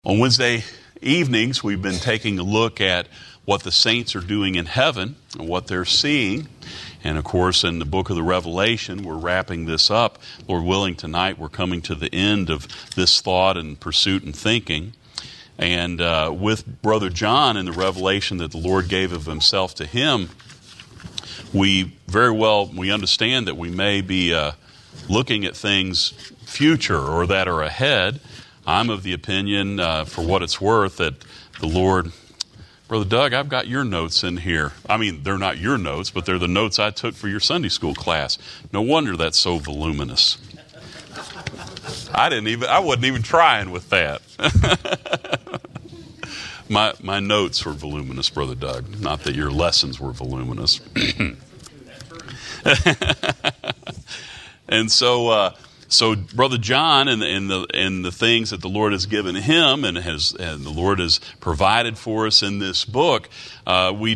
On Wednesday evenings, we've been taking a look at what the saints are doing in heaven and what they're seeing. And of course, in the book of the Revelation, we're wrapping this up. Lord willing, tonight we're coming to the end of this thought and pursuit and thinking. And with Brother John and the revelation that the Lord gave of himself to him, we understand that we may be looking at things future or that are ahead. I'm of the opinion, for what it's worth, that the Lord... Brother Doug, I've got your notes in here. I mean, they're not your notes, but they're the notes I took for your Sunday school class. No wonder that's so voluminous. I wasn't even trying with that. My notes were voluminous, Brother Doug. Not that your lessons were voluminous. And so Brother John and the things that the Lord has given him and the Lord has provided for us in this book, we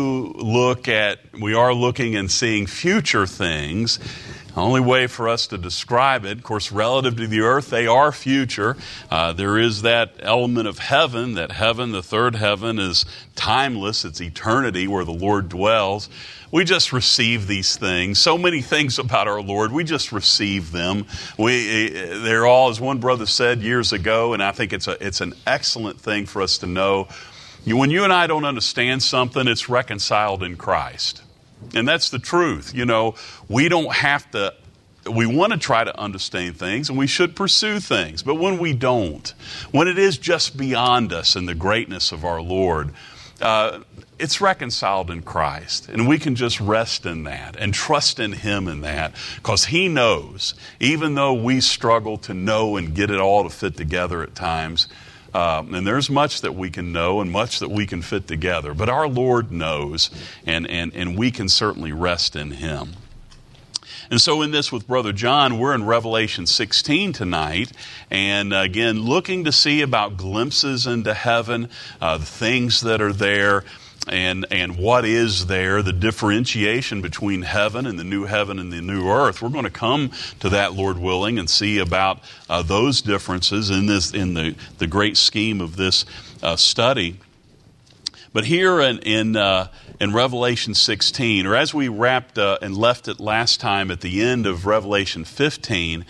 are looking and seeing future things. The only way for us to describe it, of course, relative to the earth, they are future. There is that element of heaven, the third heaven, is timeless. It's eternity where the Lord dwells. We just receive these things. So many things about our Lord, we just receive them. They're all, as one brother said years ago, and I think it's an excellent thing for us to know. When you and I don't understand something, it's reconciled in Christ. And that's the truth. We don't have to, we want to try to understand things and we should pursue things. But when we don't, when it is just beyond us and the greatness of our Lord, it's reconciled in Christ. And we can just rest in that and trust in Him in that, because He knows, even though we struggle to know and get it all to fit together at times. And there's much that we can know and much that we can fit together. But our Lord knows, and we can certainly rest in Him. And so in this with Brother John, we're in Revelation 16 tonight. And again, looking to see about glimpses into heaven, the things that are there, and what is there, the differentiation between heaven and the new earth. We're going to come to that, Lord willing, and see about those differences in the great scheme of this study. But here in Revelation 16, or as we wrapped and left it last time at the end of Revelation 15,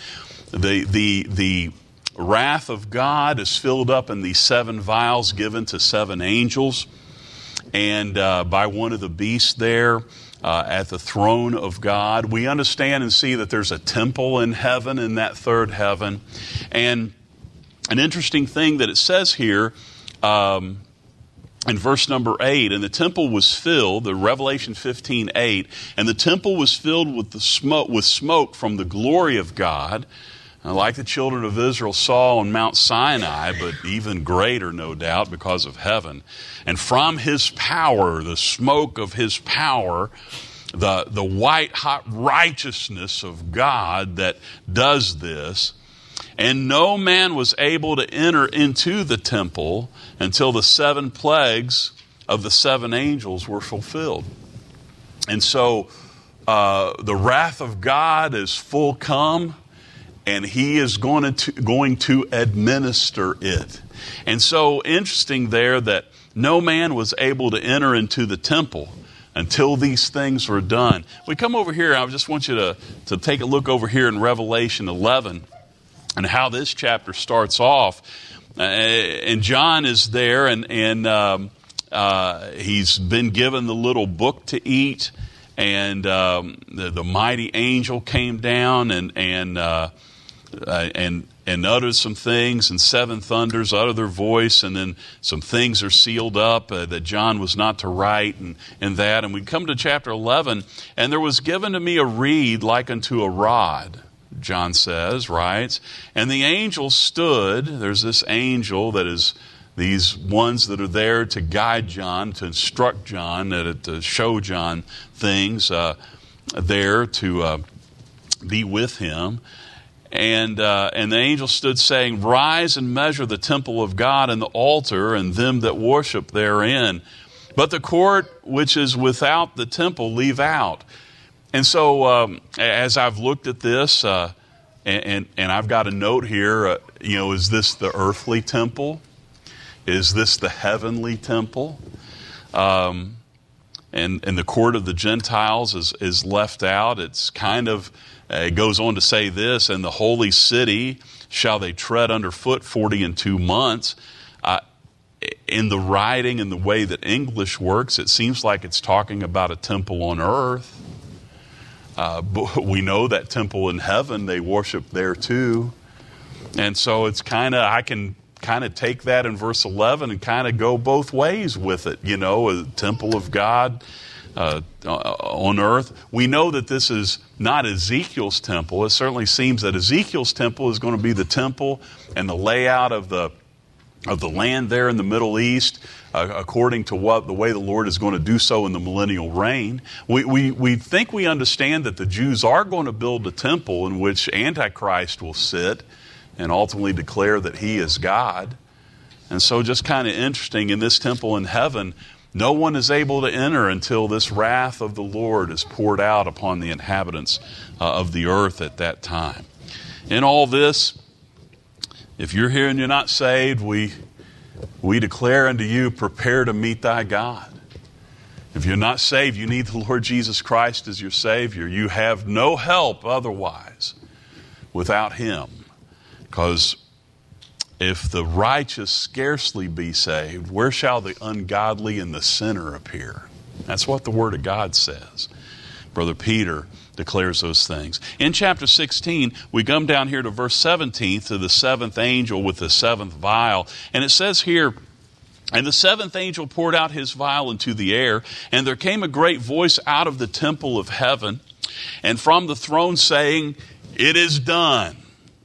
the wrath of God is filled up in these 7 vials given to 7 angels. And by one of the beasts there at the throne of God. We understand and see that there's a temple in heaven, in that third heaven. And an interesting thing that it says here in verse number 8, and the temple was filled, the Revelation 15:8, and the temple was filled with smoke from the glory of God, like the children of Israel saw on Mount Sinai, but even greater, no doubt, because of heaven. And from His power, the smoke of His power, the white hot righteousness of God that does this, and no man was able to enter into the temple until the 7 plagues of the 7 angels were fulfilled. And so the wrath of God is full come, and He is going to administer it. And so interesting there that no man was able to enter into the temple until these things were done. We come over here, I just want you to take a look over here in Revelation 11 and how this chapter starts off. And John is there, and he's been given the little book to eat, and the mighty angel came down and uttered some things, and 7 thunders uttered their voice, and then some things are sealed up that John was not to write, and that. And we come to chapter 11, and there was given to me a reed like unto a rod, John writes, and the angel stood. There's this angel that is these ones that are there to guide John, to instruct John, to show John things, there to be with him. And the angel stood saying, Rise and measure the temple of God and the altar and them that worship therein. But the court which is without the temple leave out. And so as I've looked at this, and I've got a note here, is this the earthly temple? Is this the heavenly temple? And the court of the Gentiles is left out. It's kind of, it goes on to say this, and the holy city shall they tread underfoot 42 months. In the writing and the way that English works, it seems like it's talking about a temple on earth. But we know that temple in heaven, they worship there too. And so it's kind of, I can kind of take that in verse 11 and kind of go both ways with it. You know, a temple of God on earth. We know that this is not Ezekiel's temple. It certainly seems that Ezekiel's temple is going to be the temple and the layout of the land there in the Middle East, according to the way the Lord is going to do so in the millennial reign. We think we understand that the Jews are going to build a temple in which Antichrist will sit and ultimately declare that he is God. And so just kind of interesting, in this temple in heaven, no one is able to enter until this wrath of the Lord is poured out upon the inhabitants of the earth at that time. In all this, if you're here and you're not saved, we declare unto you, prepare to meet thy God. If you're not saved, you need the Lord Jesus Christ as your Savior. You have no help otherwise without Him. Because if the righteous scarcely be saved, where shall the ungodly and the sinner appear? That's what the Word of God says. Brother Peter declares those things. In chapter 16, we come down here to verse 17, to the seventh angel with the seventh vial. And it says here, and the seventh angel poured out his vial into the air, and there came a great voice out of the temple of heaven, and from the throne saying, it is done.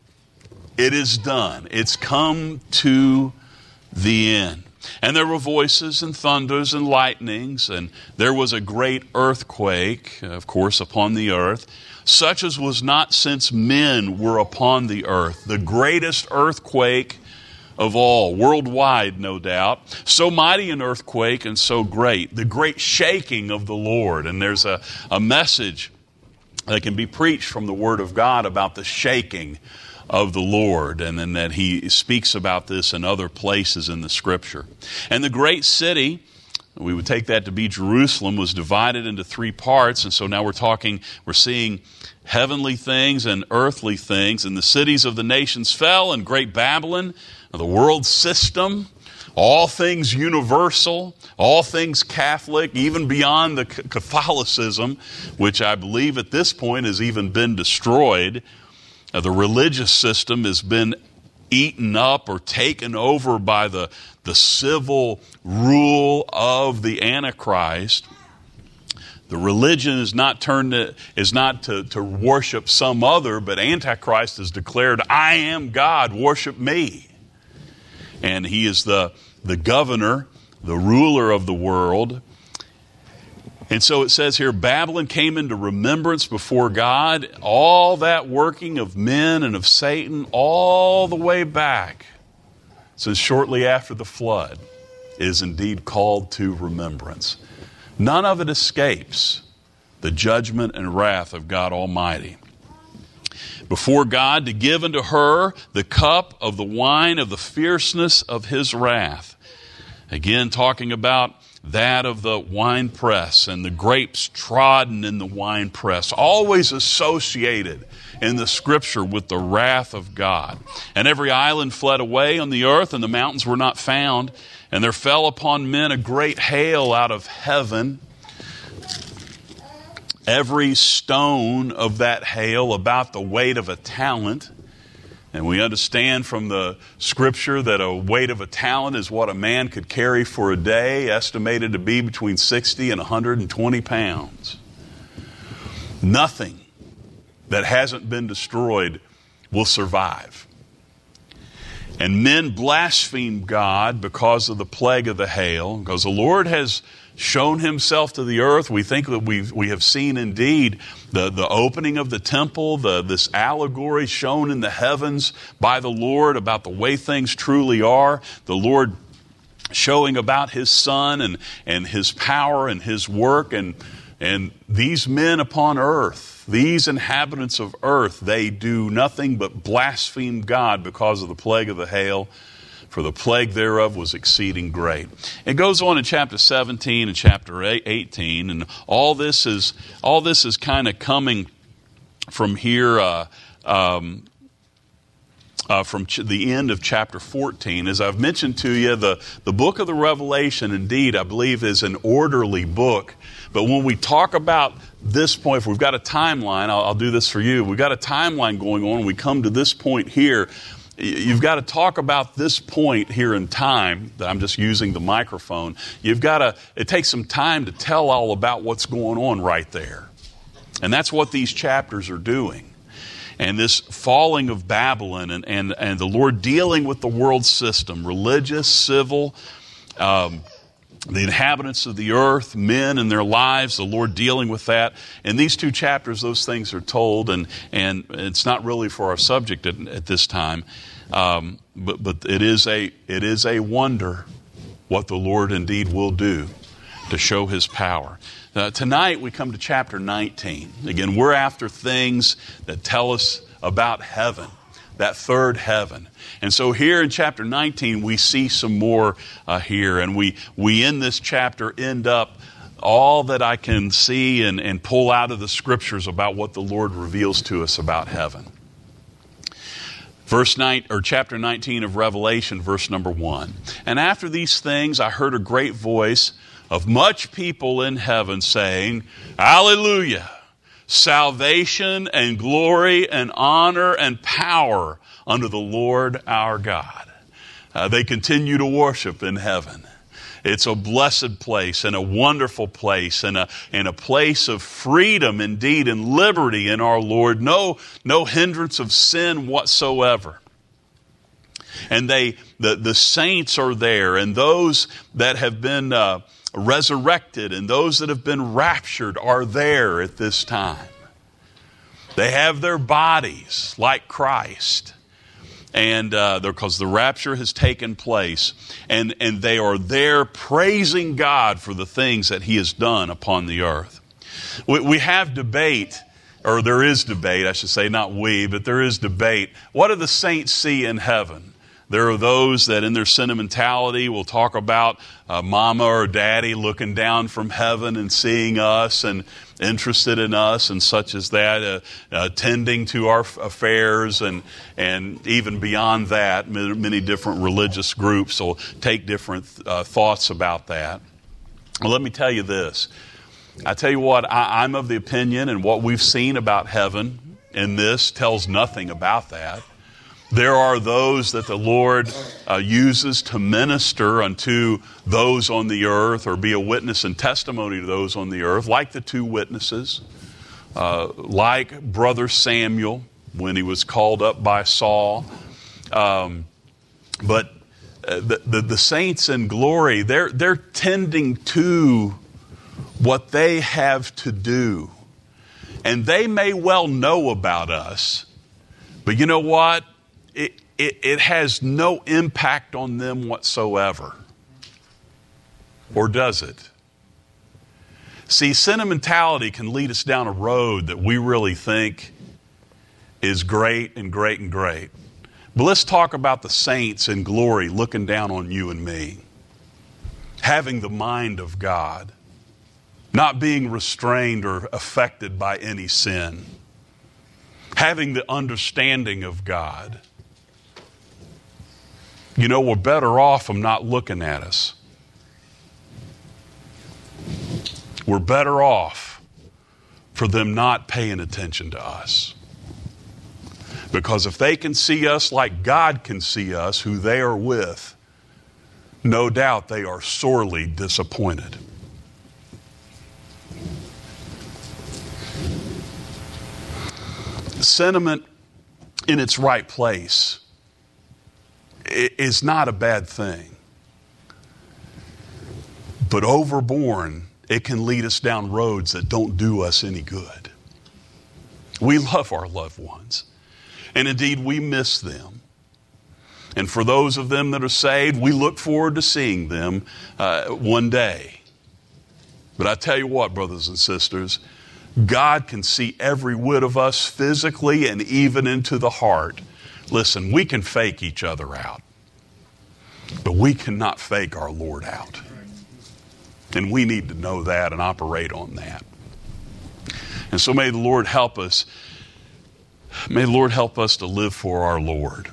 It is done. It's come to the end. And there were voices and thunders and lightnings, and there was a great earthquake, of course, upon the earth, such as was not since men were upon the earth. The greatest earthquake of all, worldwide, no doubt. So mighty an earthquake and so great. The great shaking of the Lord. And there's a message that can be preached from the Word of God about the shaking of the Lord, and then that He speaks about this in other places in the Scripture. And the great city, we would take that to be Jerusalem, was divided into three parts. And so now we're seeing heavenly things and earthly things. And the cities of the nations fell, and great Babylon, the world system, all things universal, all things Catholic, even beyond the Catholicism, which I believe at this point has even been destroyed. The religious system has been eaten up or taken over by the civil rule of the Antichrist. The religion is not to worship some other, but Antichrist has declared, I am God, worship me. And he is the governor, the ruler of the world. And so it says here, Babylon came into remembrance before God. All that working of men and of Satan all the way back, since shortly after the flood, is indeed called to remembrance. None of it escapes the judgment and wrath of God Almighty. Before God, to give unto her the cup of the wine of the fierceness of His wrath. Again, talking about that of the winepress and the grapes trodden in the winepress, always associated in the Scripture with the wrath of God. And every island fled away on the earth, and the mountains were not found. And there fell upon men a great hail out of heaven. Every stone of that hail about the weight of a talent. And we understand from the Scripture that a weight of a talent is what a man could carry for a day, estimated to be between 60 and 120 pounds. Nothing that hasn't been destroyed will survive. And men blaspheme God because of the plague of the hail, because the Lord has shown Himself to the earth. We think that we have seen indeed the opening of the temple, this allegory shown in the heavens by the Lord about the way things truly are. The Lord showing about His Son and His power and His work. And these men upon earth, these inhabitants of earth, they do nothing but blaspheme God because of the plague of the hail, for the plague thereof was exceeding great. It goes on in chapter 17 and chapter 18, and all this is kind of coming from here, from the end of chapter 14. As I've mentioned to you, the book of the Revelation, indeed, I believe is an orderly book. But when we talk about this point, if we've got a timeline, I'll do this for you. We've got a timeline going on. We come to this point here. You've got to talk about this point here in time. I'm just using the microphone. It takes some time to tell all about what's going on right there. And that's what these chapters are doing. And this falling of Babylon and the Lord dealing with the world system, religious, civil, the inhabitants of the earth, men and their lives, the Lord dealing with that. In these two chapters, those things are told, and it's not really for our subject at this time, but it is a wonder what the Lord indeed will do to show His power. Tonight we come to chapter 19. Again, we're after things that tell us about heaven, that third heaven. And so here in chapter 19, we see some more here. And we in this chapter end up all that I can see and pull out of the scriptures about what the Lord reveals to us about heaven. Chapter 19 of Revelation, verse number 1. And after these things, I heard a great voice of much people in heaven saying, Alleluia! Salvation and glory and honor and power unto the Lord our God. They continue to worship in heaven. It's a blessed place and a wonderful place and a place of freedom indeed and liberty in our Lord. No hindrance of sin whatsoever. And the saints are there, and those that have been resurrected and those that have been raptured are there at this time. They have their bodies like Christ, and because the rapture has taken place, and they are there praising God for the things that He has done upon the earth. We have debate, or there is debate, I should say, not we, but there is debate. What do the saints see in heaven? There are those that in their sentimentality will talk about mama or daddy looking down from heaven and seeing us and interested in us and such as that, attending to our affairs and even beyond that. Many different religious groups will take different thoughts about that. Well, let me tell you this. I tell you what, I'm of the opinion, and what we've seen about heaven in this tells nothing about that. There are those that the Lord uses to minister unto those on the earth or be a witness and testimony to those on the earth, like the two witnesses, like Brother Samuel when he was called up by Saul. But the saints in glory, they're tending to what they have to do. And they may well know about us, but you know what? It has no impact on them whatsoever. Or does it? See, sentimentality can lead us down a road that we really think is great and great and great. But let's talk about the saints in glory looking down on you and me. Having the mind of God. Not being restrained or affected by any sin. Having the understanding of God. You know, we're better off them not looking at us. We're better off for them not paying attention to us. Because if they can see us like God can see us, who they are with, no doubt they are sorely disappointed. Sentiment in its right place is not a bad thing. But overborne, it can lead us down roads that don't do us any good. We love our loved ones. And indeed, we miss them. And for those of them that are saved, we look forward to seeing them one day. But I tell you what, brothers and sisters, God can see every whit of us physically and even into the heart. Listen, we can fake each other out. But we cannot fake our Lord out. And we need to know that and operate on that. And so may the Lord help us. May the Lord help us to live for our Lord.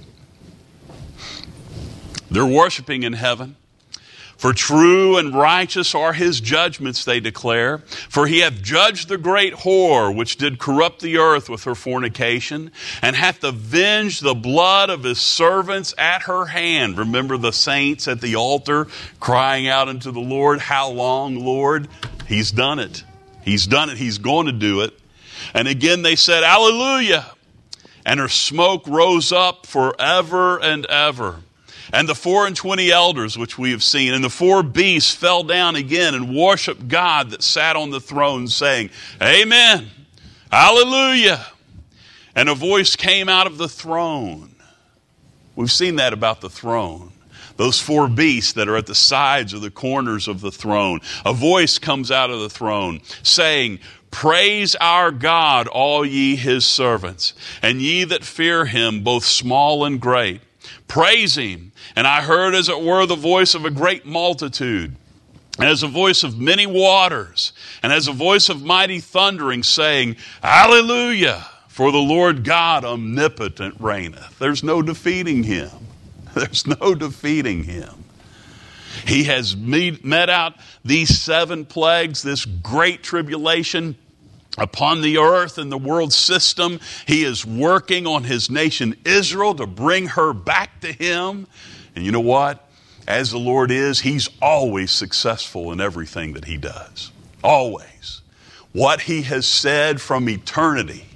They're worshiping in heaven. For true and righteous are his judgments, they declare. For he hath judged the great whore, which did corrupt the earth with her fornication, and hath avenged the blood of his servants at her hand. Remember the saints at the altar crying out unto the Lord, how long, Lord? He's done it. He's done it. He's going to do it. And again they said, Alleluia. And her smoke rose up forever and ever. And the 24 elders, which we have seen, and the 4 beasts fell down again and worshiped God that sat on the throne, saying, Amen, Hallelujah. And a voice came out of the throne. We've seen that about the throne. Those 4 beasts that are at the sides or the corners of the throne. A voice comes out of the throne, saying, Praise our God, all ye his servants, and ye that fear him, both small and great. Praise him. And I heard as it were the voice of a great multitude, and as a voice of many waters, and as a voice of mighty thundering, saying, Hallelujah, for the Lord God omnipotent reigneth. There's no defeating him. There's no defeating him. He has met out these 7 plagues, this great tribulation upon the earth and the world system. He is working on his nation Israel to bring her back to him. And you know what? As the Lord is, he's always successful in everything that he does. Always. What he has said from eternity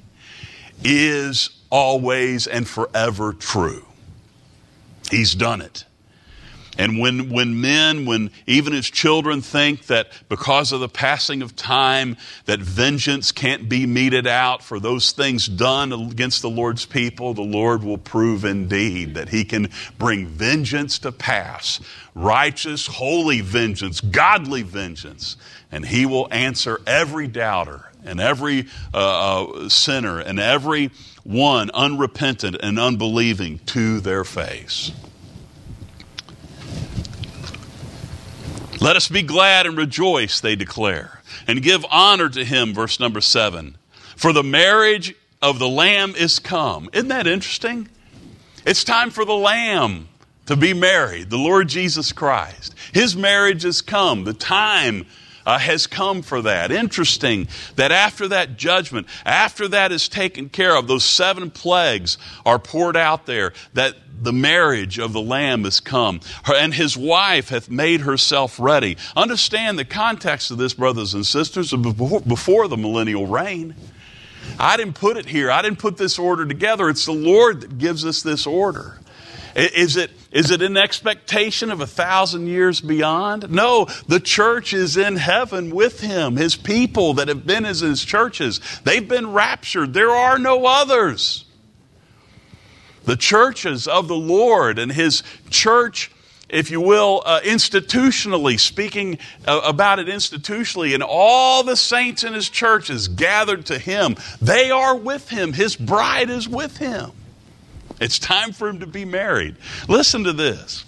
is always and forever true. He's done it. And when even his children think that because of the passing of time, that vengeance can't be meted out for those things done against the Lord's people, the Lord will prove indeed that he can bring vengeance to pass. Righteous, holy vengeance, godly vengeance. And he will answer every doubter and every sinner and every one unrepentant and unbelieving to their face. Let us be glad and rejoice, they declare, and give honor to him, verse number 7. For the marriage of the Lamb is come. Isn't that interesting? It's time for the Lamb to be married, the Lord Jesus Christ. His marriage has come. The time has come for that. Interesting that after that judgment, after that is taken care of, those 7 plagues are poured out there, that the marriage of the Lamb is come. And his wife hath made herself ready. Understand the context of this, brothers and sisters, before the millennial reign. I didn't put it here. I didn't put this order together. It's the Lord that gives us this order. Is it in expectation of 1,000 years beyond? No, the church is in heaven with him. His people that have been as his churches, they've been raptured. There are no others. The churches of the Lord and his church, if you will, institutionally, speaking about it institutionally, and all the saints in his churches gathered to him, they are with him. His bride is with him. It's time for him to be married. Listen to this.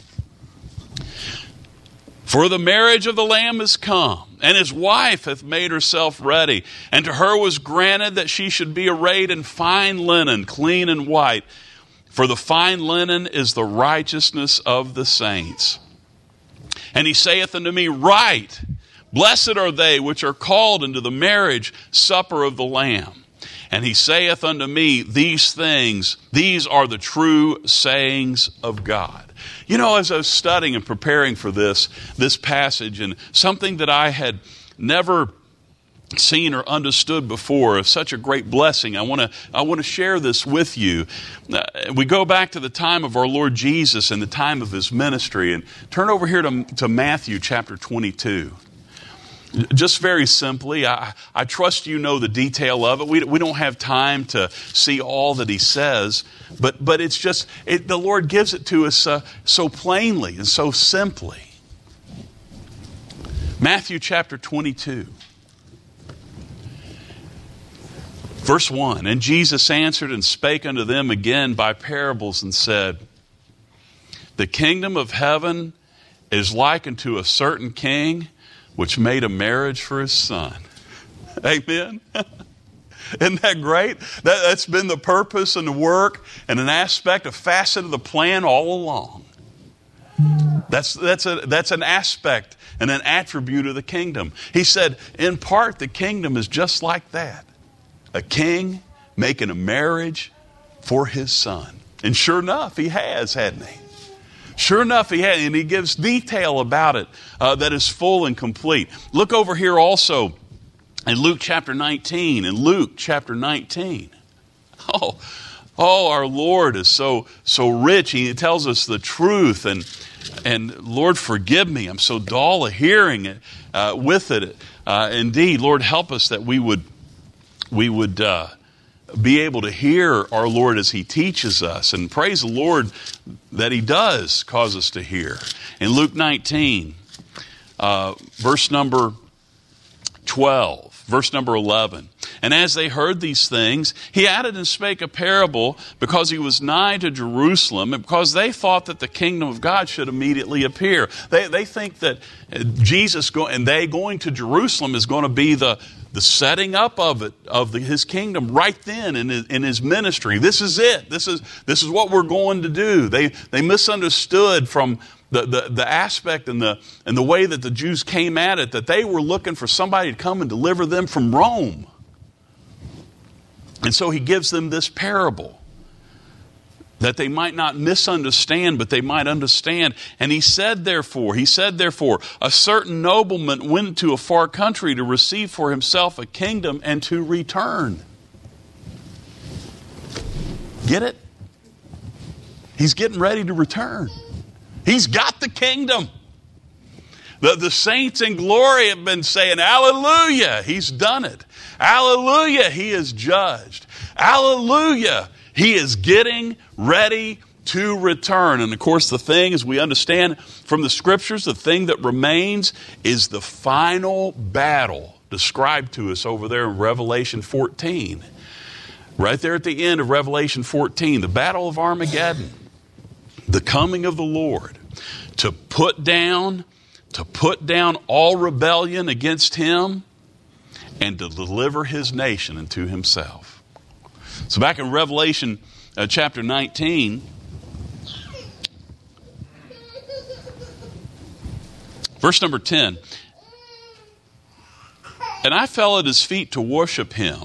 For the marriage of the Lamb is come, and his wife hath made herself ready. And to her was granted that she should be arrayed in fine linen, clean and white. For the fine linen is the righteousness of the saints. And he saith unto me, Write, blessed are they which are called into the marriage supper of the Lamb. And he saith unto me, These things, these are the true sayings of God. You know, as I was studying and preparing for this passage, and something that I had never seen or understood before, of such a great blessing, I want to share this with you. We go back to the time of our Lord Jesus and the time of his ministry, and turn over here to Matthew chapter 22. Just very simply, I trust you know the detail of it. We don't have time to see all that he says, but it's just, the Lord gives it to us so plainly and so simply. Matthew chapter 22. Verse 1, And Jesus answered and spake unto them again by parables, and said, The kingdom of heaven is likened to a certain king which made a marriage for his son. Amen. Isn't that great? That's been the purpose and the work and an aspect, a facet of the plan all along. That's an aspect and an attribute of the kingdom. He said, in part, the kingdom is just like that. A king making a marriage for his son. And sure enough, he has, hadn't he? Sure enough, he had, and he gives detail about it that is full and complete. Look over here also in Luke chapter 19. In Luke chapter 19. Oh, our Lord is so rich. He tells us the truth, and Lord, forgive me. I'm so dull of hearing it with it. Indeed, Lord, help us that we would be able to hear our Lord as He teaches us. And praise the Lord that He does cause us to hear. In Luke 19, verse number 12, verse number 11. And as they heard these things, He added and spake a parable, because He was nigh to Jerusalem, and because they thought that the kingdom of God should immediately appear. They think that Jesus going to Jerusalem is going to be the setting up of His kingdom right then in His ministry. This is it. This is what we're going to do. They misunderstood from the aspect and the way that the Jews came at it, that they were looking for somebody to come and deliver them from Rome. And so He gives them this parable that they might not misunderstand, but they might understand. And he said therefore, a certain nobleman went to a far country to receive for himself a kingdom and to return. Get it? He's getting ready to return. He's got the kingdom. The saints in glory have been saying, hallelujah, He's done it. Hallelujah, He is judged. Hallelujah, He is getting ready to return. And of course, the thing, as we understand from the Scriptures, the thing that remains is the final battle described to us over there in Revelation 14. Right there at the end of Revelation 14, the battle of Armageddon, the coming of the Lord to put down all rebellion against Him and to deliver His nation unto Himself. So back in Revelation chapter 19, verse number 10, and I fell at His feet to worship Him.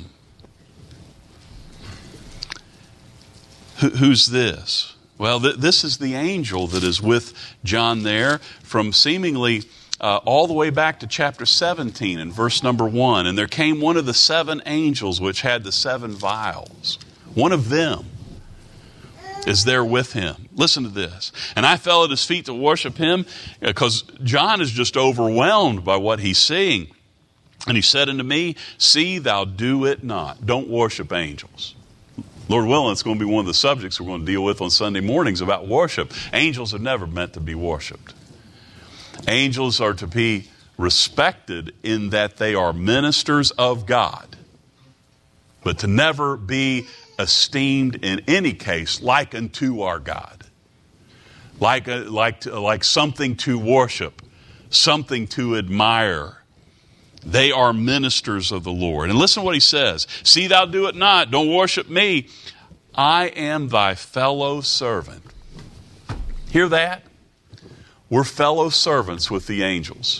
Who's this? Well, this is the angel that is with John there from seemingly all the way back to chapter 17 and verse number 1. And there came one of the 7 angels which had the 7 vials. One of them is there with Him. Listen to this. And I fell at His feet to worship Him, because John is just overwhelmed by what he's seeing. And he said unto me, see thou do it not. Don't worship angels. Lord willing, it's going to be one of the subjects we're going to deal with on Sunday mornings about worship. Angels are never meant to be worshiped. Angels are to be respected in that they are ministers of God, but to never be esteemed in any case like unto our God, like something to worship, something to admire. They are ministers of the Lord. And listen to what He says. See thou do it not. Don't worship me. I am thy fellow servant. Hear that? We're fellow servants with the angels.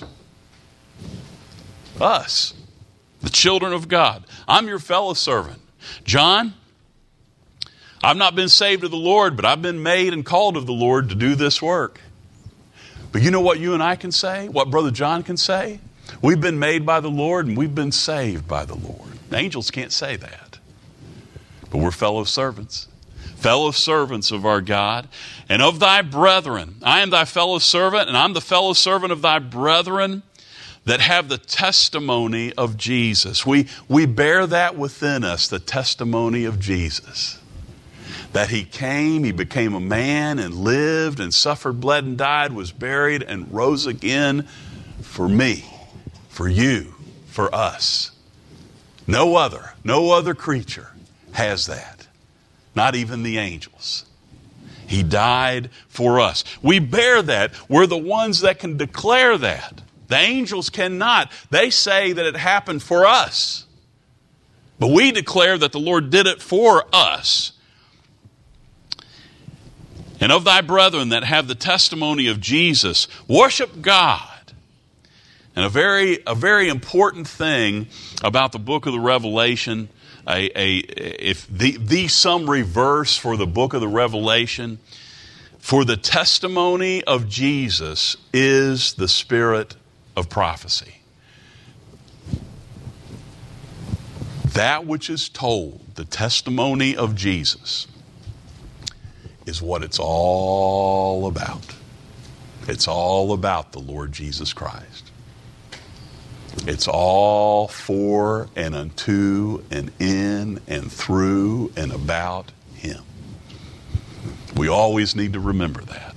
Us, the children of God. I'm your fellow servant. John, I've not been saved of the Lord, but I've been made and called of the Lord to do this work. But you know what you and I can say? What Brother John can say? We've been made by the Lord and we've been saved by the Lord. Angels can't say that. But we're fellow servants of our God and of thy brethren. I am thy fellow servant, and I'm the fellow servant of thy brethren that have the testimony of Jesus. We bear that within us, the testimony of Jesus. That He came, He became a man and lived and suffered, bled and died, was buried and rose again for me, for you, for us. No other creature has that. Not even the angels. He died for us. We bear that. We're the ones that can declare that. The angels cannot. They say that it happened for us. But we declare that the Lord did it for us. And of thy brethren that have the testimony of Jesus, worship God. And a very important thing about the book of the Revelation, if the summary verse for the book of the Revelation, for the testimony of Jesus is the spirit of prophecy. That which is told, the testimony of Jesus, is what it's all about. It's all about the Lord Jesus Christ. It's all for and unto and in and through and about Him. We always need to remember that.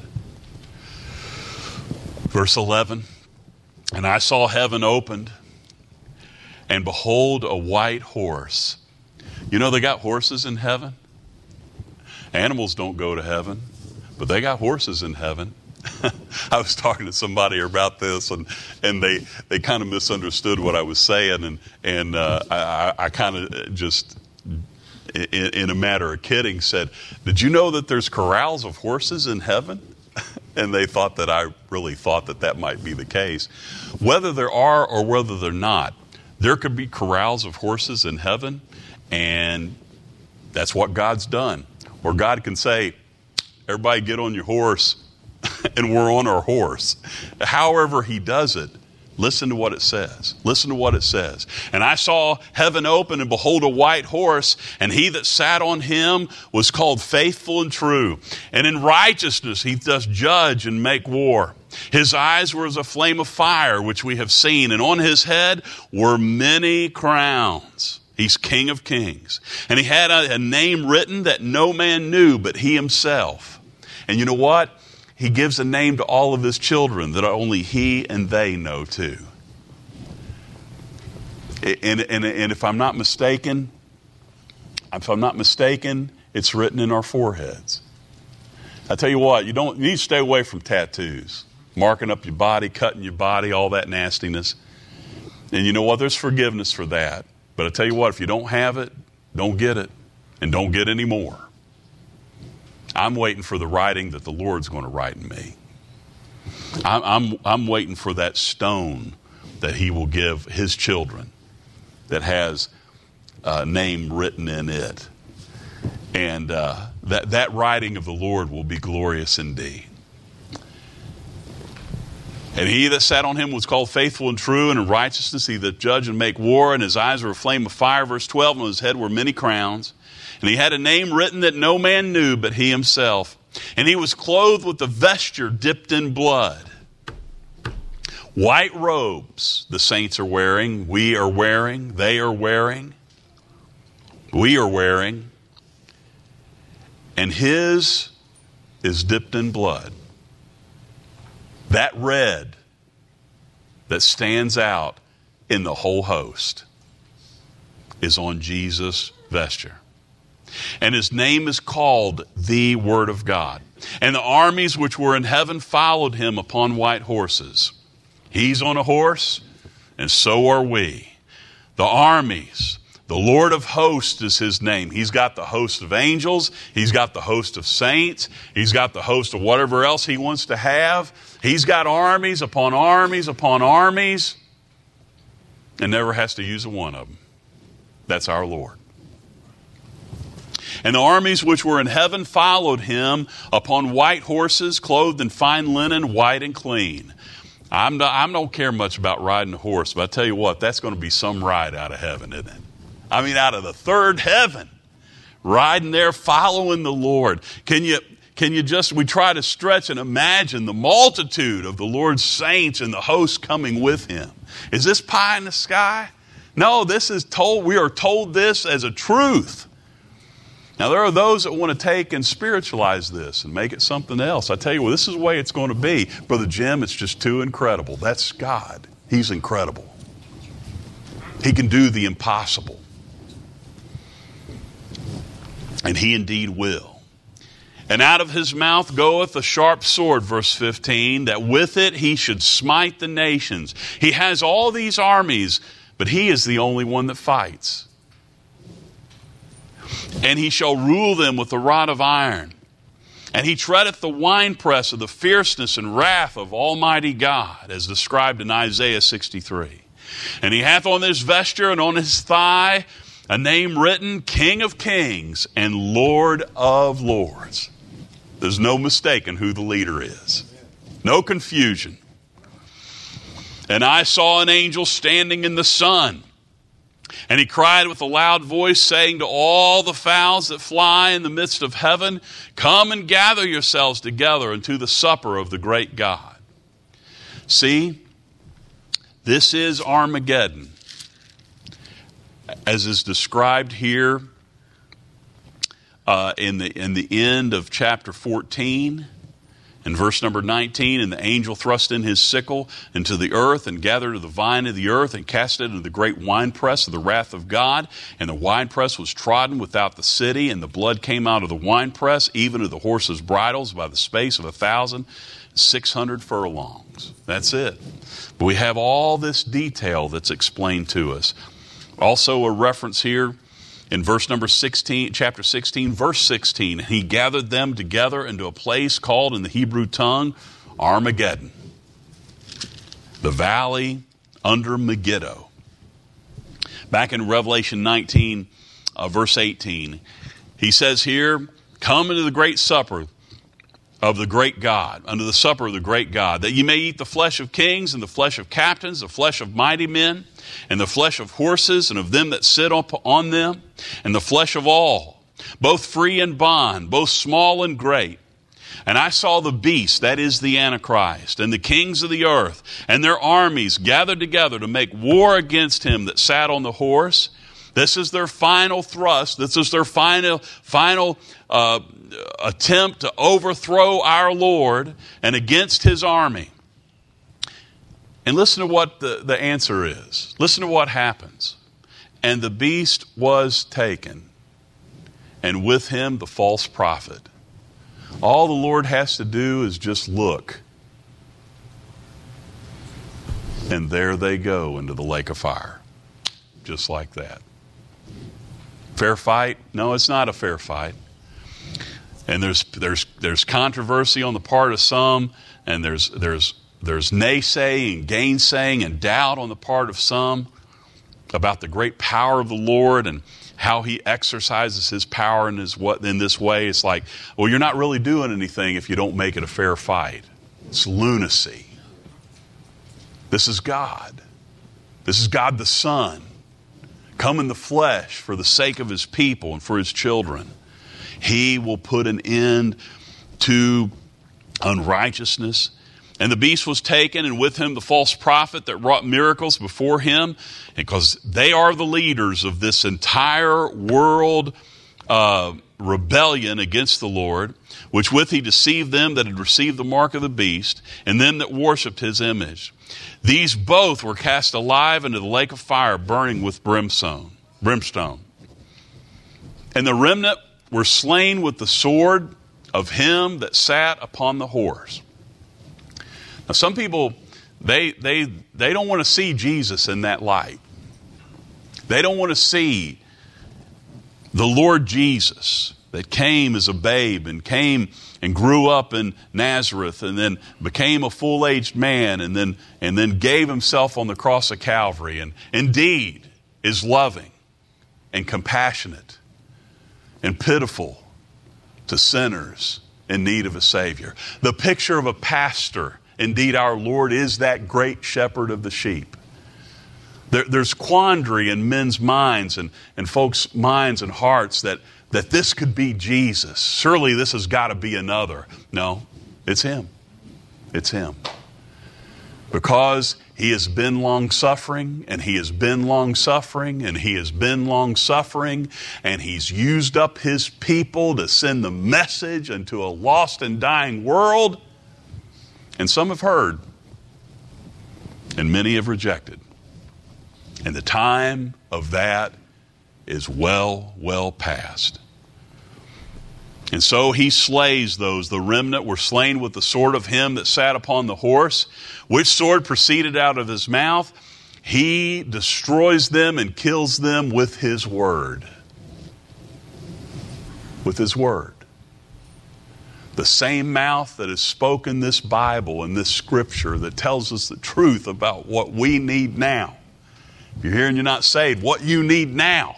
Verse 11, and I saw heaven opened, and behold, a white horse. You know they got horses in heaven? Animals don't go to heaven, but they got horses in heaven. I was talking to somebody about this, and they kind of misunderstood what I was saying, and I kind of just, in a matter of kidding, said, did you know that there's corrals of horses in heaven? And they thought that I really thought that might be the case. Whether there are or whether they're not, there could be corrals of horses in heaven, and that's what God's done. Or God can say, everybody get on your horse, and we're on our horse. However He does it, listen to what it says. Listen to what it says. And I saw heaven open, and behold, a white horse, and he that sat on him was called Faithful and True. And in righteousness he does judge and make war. His eyes were as a flame of fire, which we have seen, and on his head were many crowns. He's King of Kings. And he had a name written that no man knew but he himself. And you know what? He gives a name to all of his children that only he and they know too. And if I'm not mistaken, it's written in our foreheads. I tell you what, you need to stay away from tattoos. Marking up your body, cutting your body, all that nastiness. And you know what? There's forgiveness for that. But I tell you what, if you don't have it, don't get it. And don't get any more. I'm waiting for the writing that the Lord's going to write in me. I'm waiting for that stone that He will give His children that has a name written in it. And that writing of the Lord will be glorious indeed. And he that sat on him was called Faithful and True, and in righteousness he that judge and make war, and his eyes were a flame of fire. Verse 12, and on his head were many crowns. And he had a name written that no man knew but he himself. And he was clothed with a vesture dipped in blood. White robes the saints are wearing, we are wearing, they are wearing, we are wearing. And his is dipped in blood. That red that stands out in the whole host is on Jesus' vesture. And his name is called the Word of God. And the armies which were in heaven followed him upon white horses. He's on a horse, and so are we. The armies, the Lord of hosts is his name. He's got the host of angels. He's got the host of saints. He's got the host of whatever else he wants to have. He's got armies upon armies upon armies, and never has to use one of them. That's our Lord. And the armies which were in heaven followed him upon white horses, clothed in fine linen, white and clean. I don't care much about riding a horse, but I tell you what, that's going to be some ride out of heaven, isn't it? I mean, out of the third heaven, riding there, following the Lord. Can you just, we try to stretch and imagine the multitude of the Lord's saints and the host coming with him. Is this pie in the sky? No, this is told, we are told this as a truth. Now, there are those that want to take and spiritualize this and make it something else. I tell you what, this is the way it's going to be. Brother Jim, it's just too incredible. That's God. He's incredible. He can do the impossible. And he indeed will. And out of his mouth goeth a sharp sword, verse 15, that with it he should smite the nations. He has all these armies, but he is the only one that fights. And he shall rule them with a rod of iron. And he treadeth the winepress of the fierceness and wrath of Almighty God, as described in Isaiah 63. And he hath on his vesture and on his thigh a name written, King of Kings and Lord of Lords. There's no mistaking who the leader is. No confusion. And I saw an angel standing in the sun. And he cried with a loud voice, saying to all the fowls that fly in the midst of heaven, come and gather yourselves together unto the supper of the great God. See, this is Armageddon, as is described here in the end of chapter 14. In verse number 19, and the angel thrust in his sickle into the earth and gathered of the vine of the earth and cast it into the great winepress of the wrath of God. And the winepress was trodden without the city, and the blood came out of the winepress, even of the horses' bridles, by the space of 1,600 furlongs. That's it. But we have all this detail that's explained to us. Also a reference here in verse number 16, chapter 16, verse 16, he gathered them together into a place called in the Hebrew tongue Armageddon, the valley under Megiddo. Back in Revelation 19, verse 18, he says here, come into the great supper of the great God, unto the supper of the great God, that ye may eat the flesh of kings and the flesh of captains, the flesh of mighty men, and the flesh of horses and of them that sit on them, and the flesh of all, both free and bond, both small and great. And I saw the beast, that is the Antichrist, and the kings of the earth, and their armies gathered together to make war against him that sat on the horse. This is their final thrust. This is their final attempt to overthrow our Lord and against his army. And listen to what the answer is. Listen to what happens. And the beast was taken, and with him the false prophet. All the Lord has to do is just look. And there they go into the lake of fire. Just like that. Fair fight? No, it's not a fair fight. And there's controversy on the part of some, and there's naysaying, gainsaying, and doubt on the part of some about the great power of the Lord and how he exercises his power in this way. It's like, well, you're not really doing anything if you don't make it a fair fight. It's lunacy. This is God. This is God the Son, come in the flesh for the sake of his people and for his children. He will put an end to unrighteousness. And the beast was taken, and with him the false prophet that wrought miracles before him, because they are the leaders of this entire world rebellion against the Lord, which with he deceived them that had received the mark of the beast, and them that worshipped his image. These both were cast alive into the lake of fire, burning with brimstone. And the remnant were slain with the sword of him that sat upon the horse. Now, some people, they don't want to see Jesus in that light. They don't want to see the Lord Jesus that came as a babe and came and grew up in Nazareth and then became a full-aged man and then gave himself on the cross of Calvary and indeed is loving and compassionate and pitiful to sinners in need of a Savior. The picture of a pastor. Indeed, our Lord is that great shepherd of the sheep. There's quandary in men's minds and folks' minds and hearts that this could be Jesus. Surely this has got to be another. No, it's him. It's him. Because he has been long-suffering, and he has been long-suffering, and he has been long-suffering, and he's used up his people to send the message into a lost and dying world. And some have heard, and many have rejected. And the time of that is well past. And so he slays those. The remnant were slain with the sword of him that sat upon the horse, which sword proceeded out of his mouth. He destroys them and kills them with his word. With his word. The same mouth that has spoken this Bible and this scripture that tells us the truth about what we need now. If you're here and you're not saved, what you need now.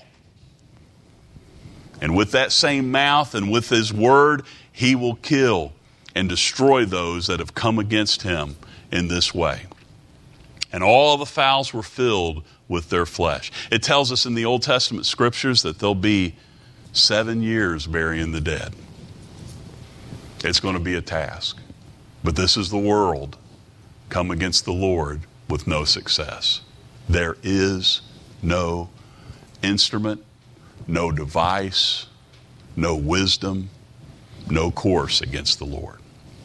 And with that same mouth and with his word, he will kill and destroy those that have come against him in this way. And all the fowls were filled with their flesh. It tells us in the Old Testament scriptures that there'll be 7 years burying the dead. It's going to be a task. But this is the world come against the Lord with no success. There is no instrument, no device, no wisdom, no course against the Lord.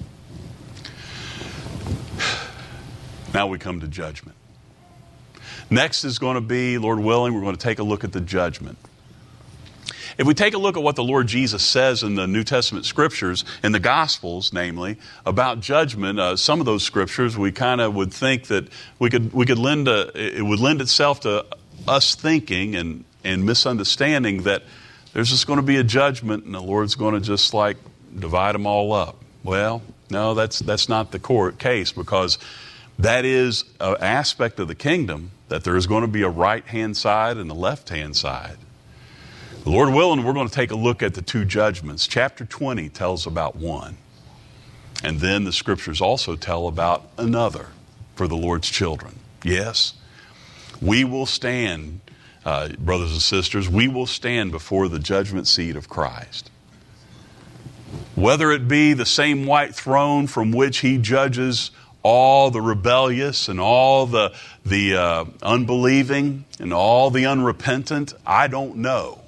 Now we come to judgment. Next is going to be, Lord willing, we're going to take a look at the judgment. If we take a look at what the Lord Jesus says in the New Testament scriptures, in the Gospels, namely, about judgment, some of those scriptures we kind of would think that it would lend itself to us thinking and misunderstanding that there's just going to be a judgment and the Lord's going to just like divide them all up. Well, no, that's not the case, because that is an aspect of the kingdom, that there is going to be a right-hand side and a left-hand side. The Lord willing, we're going to take a look at the two judgments. Chapter 20 tells about one. And then the scriptures also tell about another for the Lord's children. Yes, we will stand, brothers and sisters, we will stand before the judgment seat of Christ. Whether it be the same white throne from which he judges all the rebellious and all the unbelieving and all the unrepentant, I don't know.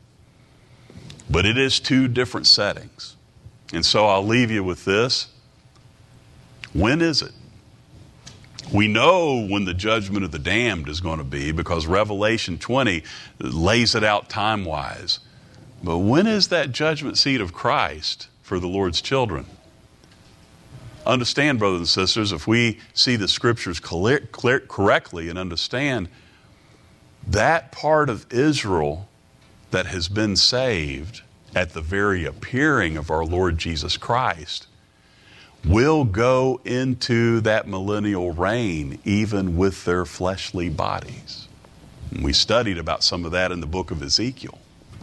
But it is two different settings. And so I'll leave you with this. When is it? We know when the judgment of the damned is going to be, because Revelation 20 lays it out time-wise. But when is that judgment seat of Christ for the Lord's children? Understand, brothers and sisters, if we see the scriptures correctly and understand that part of Israel that has been saved at the very appearing of our Lord Jesus Christ will go into that millennial reign even with their fleshly bodies. And we studied about some of that in the book of Ezekiel.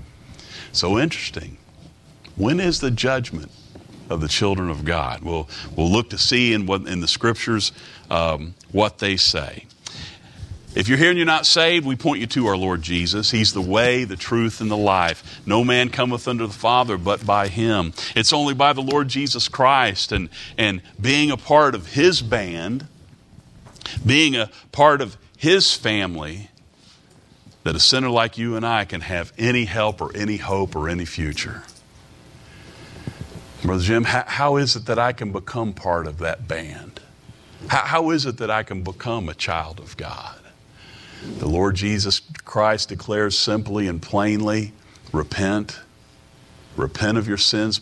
So interesting. When is the judgment of the children of God? We'll look to see in the scriptures what they say. If you're here and you're not saved, we point you to our Lord Jesus. He's the way, the truth, and the life. No man cometh unto the Father but by him. It's only by the Lord Jesus Christ and being a part of his band, being a part of his family, that a sinner like you and I can have any help or any hope or any future. Brother Jim, how is it that I can become part of that band? How is it that I can become a child of God? The Lord Jesus Christ declares simply and plainly, repent of your sins,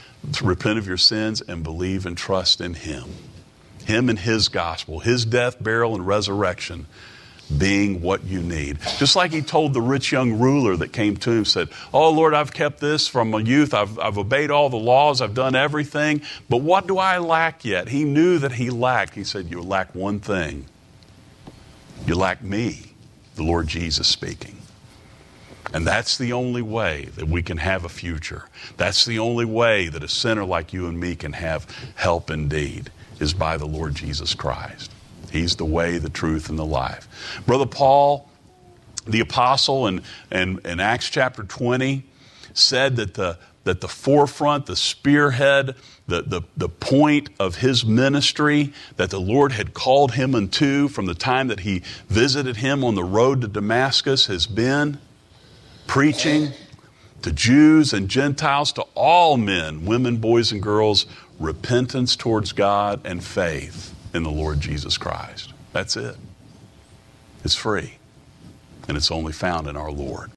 and believe and trust in him. Him and his gospel, his death, burial, and resurrection being what you need. Just like he told the rich young ruler that came to him, said, "Oh Lord, I've kept this from my youth. I've obeyed all the laws. I've done everything. But what do I lack yet?" He knew that he lacked. He said, "You lack one thing. You lack me," the Lord Jesus speaking. And that's the only way that we can have a future. That's the only way that a sinner like you and me can have help indeed, is by the Lord Jesus Christ. He's the way, the truth, and the life. Brother Paul, the apostle, in Acts chapter 20, said that the forefront, the spearhead, the point of his ministry that the Lord had called him unto from the time that he visited him on the road to Damascus has been preaching to Jews and Gentiles, to all men, women, boys, and girls, repentance towards God and faith in the Lord Jesus Christ. That's it. It's free, and it's only found in our Lord.